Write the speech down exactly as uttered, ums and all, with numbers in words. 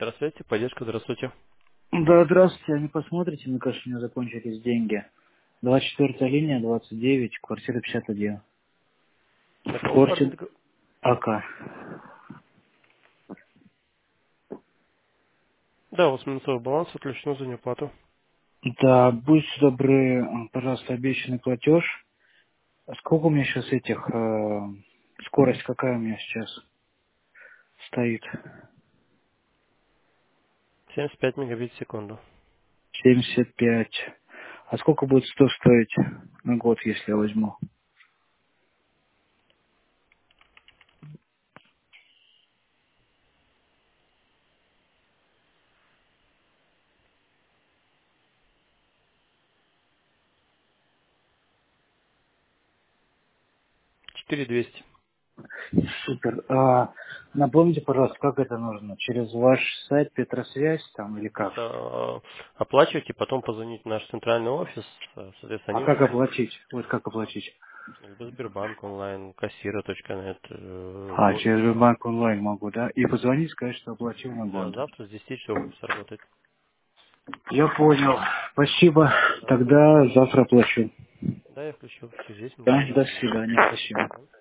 Здравствуйте, поддержка, здравствуйте. Да, здравствуйте. А не посмотрите, мне кажется, у меня закончились деньги. Двадцать четвёртая линия, двадцать девять, квартира пятьдесят один. На кого Квартира оформили? АК. Да, у вас минусовой баланс отключено за неуплату. Да, будьте добры, пожалуйста, обещанный платеж. А сколько у меня сейчас этих, э, скорость какая у меня сейчас стоит? семьдесят пять мегабит в секунду. семьдесят пять. А сколько будет сто стоить на год, если я возьму? четыре двести. Супер. А, напомните, пожалуйста, как это нужно? Через ваш сайт Петросвязь там или как? Просто э, оплачивайте, потом позвонить в наш центральный офис, э, соответственно, А они как уже оплатить? Вот как оплатить? либо Сбербанк онлайн, кассира точка нет. э, А, мо- через банк онлайн могу, да? И позвонить, сказать, что оплатил на Да, год. завтра с десяти часов офис работает. Я понял. Спасибо. Пожалуйста. Тогда завтра оплачу. Да, я включил через десять минут Да, до позвоните. свидания. Спасибо. Мгм.